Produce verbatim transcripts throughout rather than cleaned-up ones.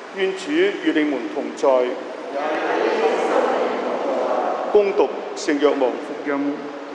願主與你們同在。恭讀聖若望福音。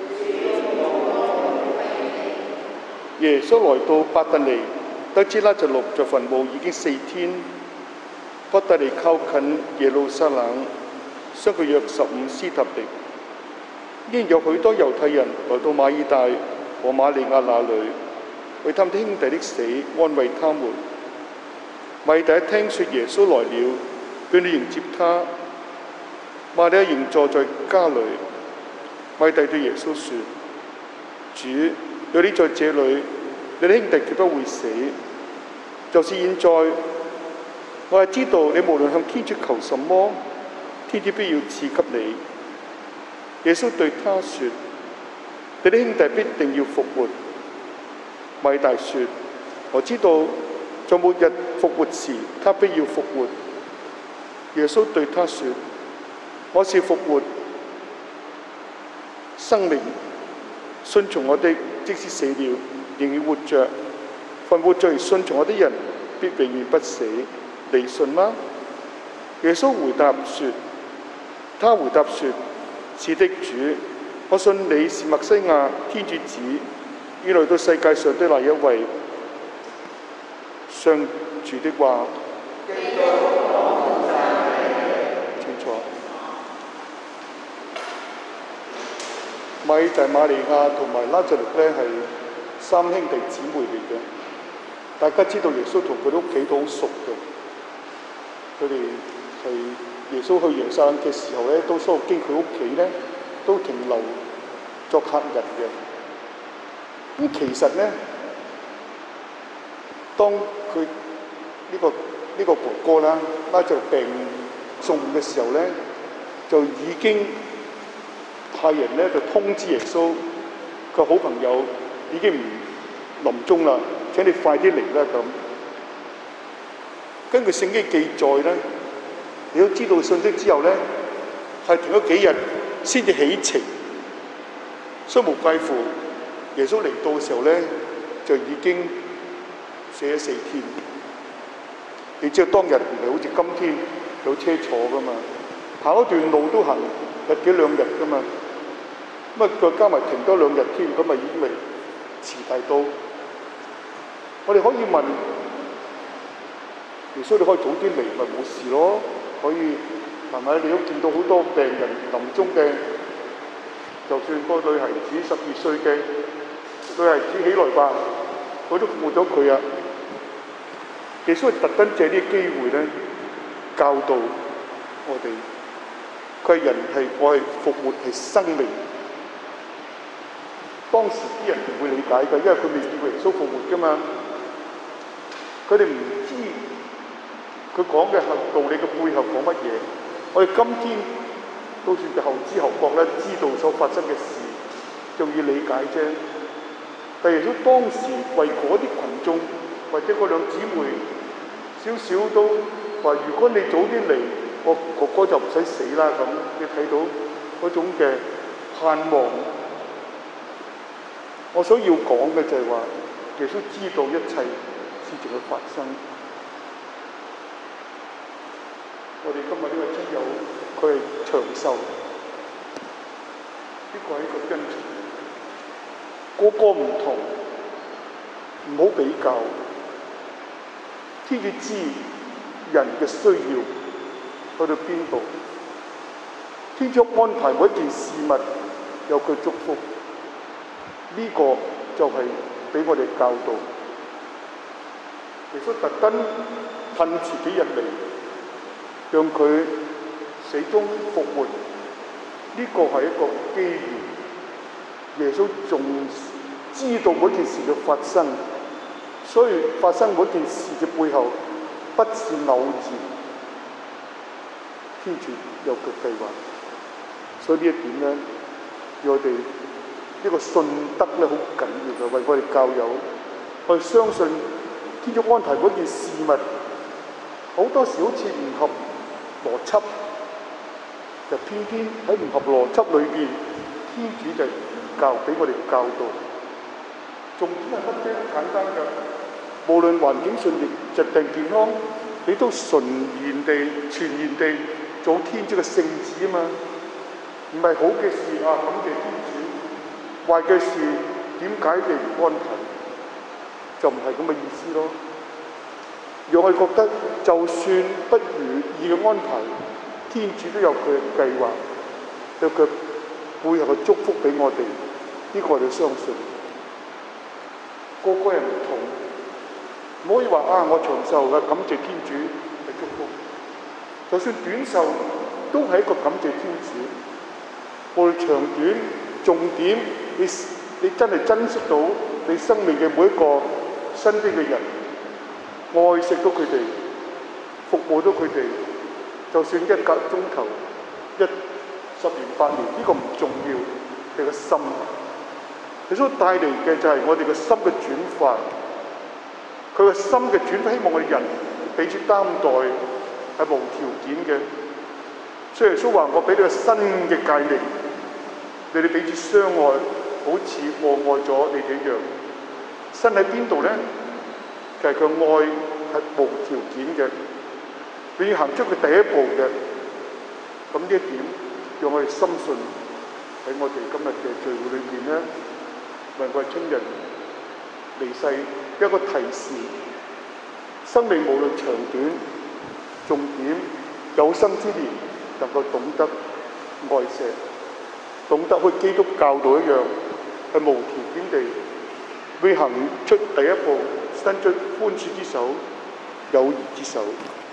耶穌來到伯特尼，得知拉匝祿在墳墓已經四天。伯特尼靠近耶路撒冷，相距約十五斯塔狄。因有許多猶太人來到馬爾大和瑪利亞那裏，為他們的兄弟的死安慰他們。馬爾大一聽說耶穌來了，便去迎接他。瑪利亞仍坐在家裏。馬爾大對耶穌說：主，若你在這裏，你的兄弟決不會死。就是現在，我係知道你無論向天主求什麼，天主必要賜給你。耶穌對他說：你的兄弟必定要復活。馬爾大說：我知道在末日復活時，他必要復活。耶穌對他說：我是復活、生命，信從我的，即使死了，仍然活着。凡活着而信從我的人，必永遠不死。你信嗎？耶穌回答說：他回答說：是的，主，我信你是默西亞，天主子，要來到世界上的那一位。上主的話。清楚。馬爾大、瑪利亞同埋拉匝祿咧係三兄弟姊妹嚟嘅。大家知道耶穌同佢哋屋企都好熟嘅。佢哋係耶穌去耶路撒冷嘅時候咧，都需要經佢屋企咧，都停留作客人嘅。咁其實咧，當佢呢個呢個哥哥啦，拉匝祿病重嘅時候咧，就已經派人咧就通知耶穌，佢好朋友已經唔臨終啦，請你快啲嚟啦咁。根據聖經記載咧，你都知道信息之後咧，係停咗幾日先至起程，所以無怪乎耶穌嚟到嘅時候咧，就已經死咗四天。你知道當日唔係好似今天有車坐噶嘛，行一段路都行日幾兩日噶嘛，咁啊再加埋停多兩日添，咁啊已經嚟遲大到。我哋可以問耶穌，你可以早啲嚟咪冇事咯，可以係咪？你都見到好多病人臨終嘅，就算個女孩子十二歲嘅女孩子起來吧，佢都復活咗佢啊！耶穌係特登借呢個機會咧，教導我哋，佢係人係我係復活係生命。當時啲人唔會理解㗎，因為佢未見過耶穌復活㗎嘛，佢哋唔知佢講嘅係道理嘅背後講乜嘢。我哋今天都算係後知後覺咧，知道所發生嘅事，仲要理解啫。但耶穌當時為嗰啲群眾或者嗰兩姊妹，少少都話：如果你早啲嚟，我哥哥就唔使死啦。咁你睇到嗰種嘅盼望。我想要講嘅就係話，耶穌知道一切事情嘅發生。我哋今日呢位親友，佢係長壽，呢個係一個恩寵。個個唔同，唔好比較。天主知人嘅需要去到邊度，天主安排每一件事物有佢祝福，呢、這個就係俾我哋教導。耶穌特登褪遲幾日嚟，讓佢死中復活，呢、這個係一個機緣。耶穌仲知道每件事嘅發生。所以發生嗰件事嘅背後，不是偶然，天主有佢計劃。所以呢一點咧，要我哋呢個信德咧好緊要嘅，為我哋教友，我哋相信天主安排嗰件事物，好多時好似唔合邏輯，就偏偏喺唔合邏輯裏邊，天主就教俾我哋教導。重點係乜啫？簡單嘅。無論環境順利、疾病健康， 你都純然地、全然地做天主嘅聖子啊嘛。唔係好嘅事啊，感謝天主；壞嘅事點解你唔安排？就唔係咁嘅意思咯。讓我哋覺得，就算不如意嘅安排，天主都有佢嘅計劃，有佢背後嘅祝福俾我哋。呢、這個我哋相信。個個人唔同，唔可以話啊！我長壽嘅感謝天主係祝福，就算短壽都係一個感謝天主。無論長短，重點你你真係珍惜到你生命嘅每一個身邊嘅人，愛惜到佢哋，服務到佢哋，就算一個鐘頭、一十年、八年，呢、這個唔重要，你個心。佢所帶嚟嘅就係我哋嘅心嘅轉化，佢嘅心嘅轉化，希望我哋人彼此擔待係無條件嘅。所以耶穌話：我俾你個新嘅誡命，你哋彼此相愛，好似我愛咗你哋一樣。新喺邊度咧？就係、是、佢愛係無條件嘅，你要行出佢第一步嘅。咁呢一點，讓我哋深信喺我哋今日嘅聚會裏邊咧，為我哋親人離世一個提示：生命無論長短，重點有生之年能夠懂得愛惜，懂得好似基督教導一樣，係無條件地會行出第一步，伸出寬恕之手、友誼之手。